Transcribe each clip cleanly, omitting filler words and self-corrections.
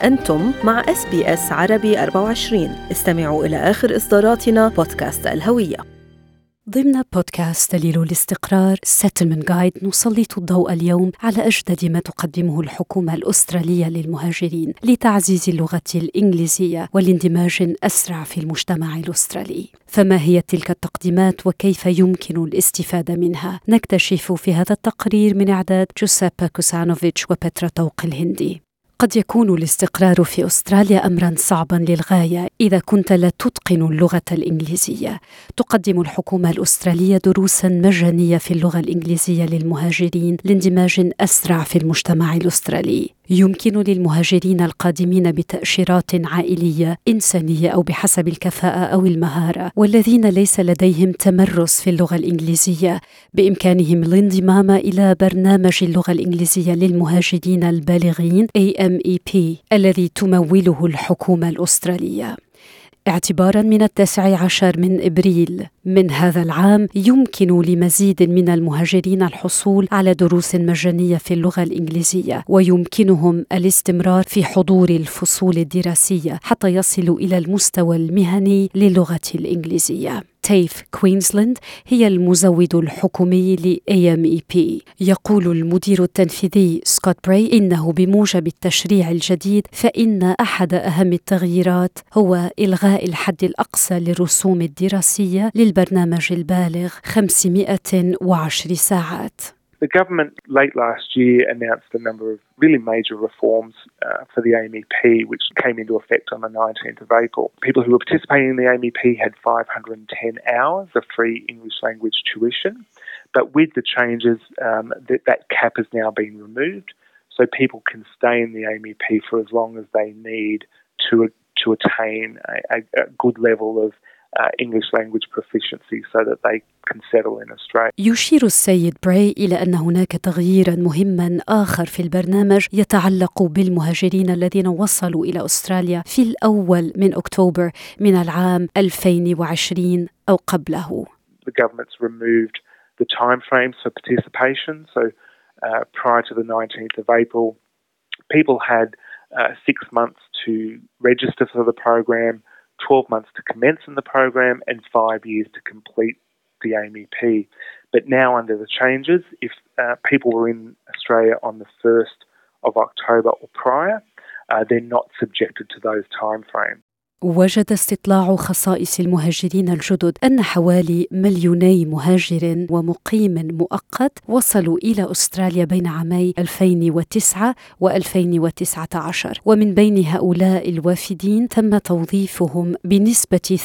أنتم مع SBS عربي 24. استمعوا إلى آخر إصداراتنا بودكاست الهوية. ضمن بودكاست دليل الاستقرار Settlement Guide نسلط الضوء اليوم على أجدد ما تقدمه الحكومة الأسترالية للمهاجرين لتعزيز اللغة الإنجليزية والاندماج أسرع في المجتمع الأسترالي. فما هي تلك التقديمات وكيف يمكن الاستفادة منها؟ نكتشف في هذا التقرير من إعداد جوسيبا كوسانوفيتش وبترا طوق الهندي. قد يكون الاستقرار في أستراليا أمراً صعباً للغاية إذا كنت لا تتقن اللغة الإنجليزية. تقدم الحكومة الأسترالية دروساً مجانية في اللغة الإنجليزية للمهاجرين لاندماج أسرع في المجتمع الأسترالي. يمكن للمهاجرين القادمين بتأشيرات عائلية إنسانية أو بحسب الكفاءة أو المهارة والذين ليس لديهم تمرس في اللغة الإنجليزية بإمكانهم الانضمام إلى برنامج اللغة الإنجليزية للمهاجرين البالغين AMEP الذي تموله الحكومة الأسترالية. اعتباراً من 19 من إبريل من هذا العام يمكن لمزيد من المهاجرين الحصول على دروس مجانية في اللغة الإنجليزية ويمكنهم الاستمرار في حضور الفصول الدراسية حتى يصلوا إلى المستوى المهني للغة الإنجليزية. تيف كوينزلاند هي المزود الحكومي لAMEP. يقول المدير التنفيذي سكوت براي إنه بموجب التشريع الجديد فإن أحد أهم التغييرات هو إلغاء الحد الأقصى للرسوم الدراسية للبرنامج البالغ 510 ساعات. The government late last year announced a number of really major reforms for the AMEP, which came into effect on the 19th of April. People who were participating in the AMEP had 510 hours of free English language tuition, but with the changes, that cap has now been removed, so people can stay in the AMEP for as long as they need to attain a good level of English language proficiency so that they can settle in Australia. يشير السيد براي إلى أن هناك تغييراً مهماً آخر في البرنامج يتعلق بالمهاجرين الذين وصلوا إلى أستراليا في الأول من أكتوبر من العام 2020 أو قبله. The government's removed the time frames for participation. So prior to the 19th of April, people had 6 months to register for the program, 12 months to commence in the program, and 5 years to complete the AMEP. But now under the changes, if people were in Australia on the 1st of October or prior, they're not subjected to those time frames. وجد استطلاع خصائص المهاجرين الجدد أن حوالي 2,000,000 مهاجر ومقيم مؤقت وصلوا إلى أستراليا بين عامي 2009 و2019، ومن بين هؤلاء الوافدين تم توظيفهم بنسبة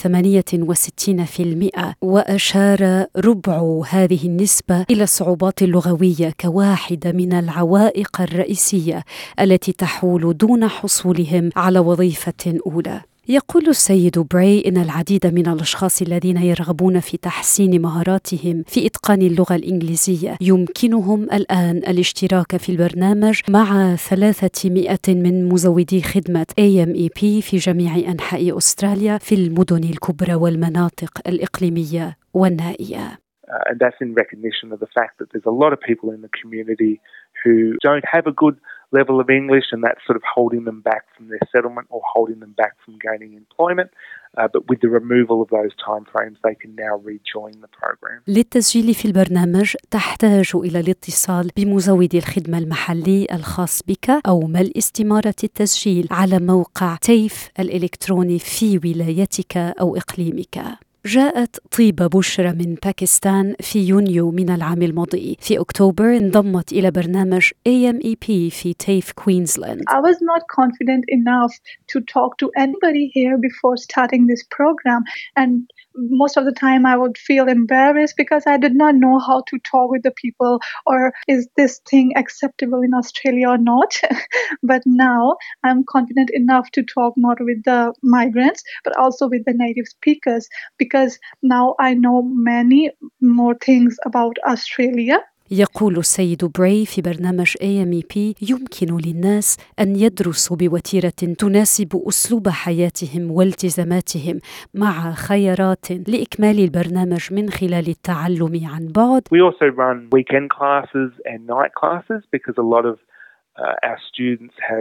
68%، وأشار ربع هذه النسبة إلى الصعوبات اللغوية كواحدة من العوائق الرئيسية التي تحول دون حصولهم على وظيفة أولى. يقول السيد براي إن العديد من الأشخاص الذين يرغبون في تحسين مهاراتهم في إتقان اللغة الإنجليزية يمكنهم الآن الاشتراك في البرنامج مع 300 من مزودي خدمة AMEP في جميع أنحاء أستراليا في المدن الكبرى والمناطق الإقليمية والنائية. And that's in recognition of the fact that there's a lot of people in the community who don't have a good level of English, and that's sort of holding them back from their settlement or holding them back from gaining employment. But with the removal of those timeframes, they can now rejoin the program. للتسجيل في البرنامج تحتاج إلى الاتصال بمزود الخدمة المحلي الخاص بك أو ملء استمارة التسجيل على موقع تيف الإلكتروني في ولايتك أو إقليمك. جاءت طيبة بشرى من باكستان في يونيو من العام الماضي. في أكتوبر انضمت إلى برنامج AMEP في تيف كوينزلاند. I was not confident enough to talk to anybody here before starting this program, and most of the time I would feel embarrassed because I did not know how to talk with the people, or is this thing acceptable in Australia or not. But now I'm confident enough to talk not with the migrants but also with the native speakers, because now I know many more things about Australia. يقول السيد براي في برنامج AMEP يمكن للناس أن يدرسوا بوتيرة تناسب أسلوب حياتهم والتزاماتهم مع خيارات لإكمال البرنامج من خلال التعلم عن بعد. We also run weekend classes and night classes because a lot of our students have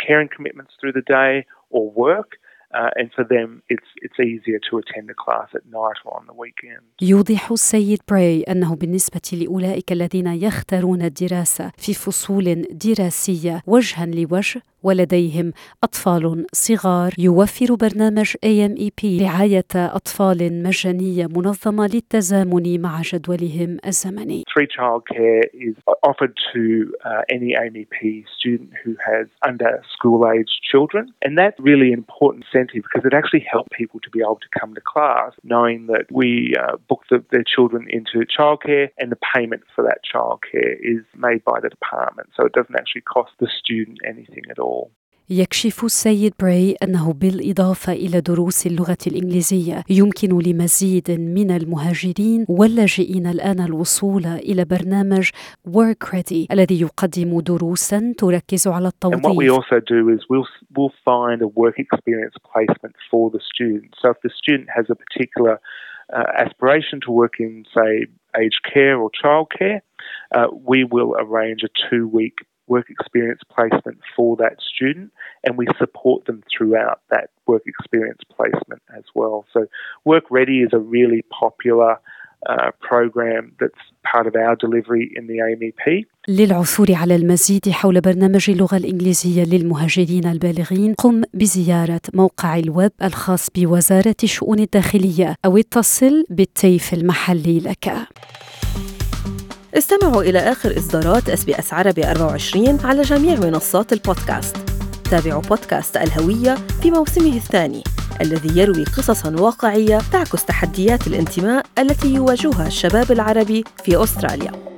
caring commitments through the day or work. And for them, it's easier to attend a class at night or on the weekend. يوضح السيد براي أنه بالنسبة لأولئك الذين يختارون الدراسة في فصول دراسية وجها لوجه ولديهم أطفال صغار، يوفر برنامج AMEP رعاية أطفال مجانية منظمة للتزامن مع جدولهم الزمني. Free childcare is offered to any AMEP student who has under school-aged children, and that's really an important incentive because it actually helps people to be able to come to class knowing that we book their children into childcare and the payment for that childcare is made by the department, so it doesn't actually cost the student anything at all. يكشف السيد براي أنه بالإضافة إلى دروس اللغة الإنجليزية يمكن لمزيد من المهاجرين واللاجئين الآن الوصول إلى برنامج Work Ready الذي يقدم دروساً تركز على التوظيف. And what we also do is we'll find a work experience placement for the student. So if the student has a particular aspiration to work in, say, aged care or childcare, we will arrange a 2-week work experience placement for that student, and we support them throughout that work experience placement as well. So Work Ready is a really popular program that's part of our delivery in the AMEP. للعثور على المزيد حول برنامج اللغة الإنجليزية للمهاجرين البالغين قم بزيارة موقع الويب الخاص بوزارة الشؤون الداخلية أو اتصل بالتيف المحلي لك. استمعوا إلى آخر إصدارات SBS عربي 24 على جميع منصات البودكاست. تابعوا بودكاست الهوية في موسمه الثاني الذي يروي قصصاً واقعية تعكس تحديات الانتماء التي يواجهها الشباب العربي في أستراليا.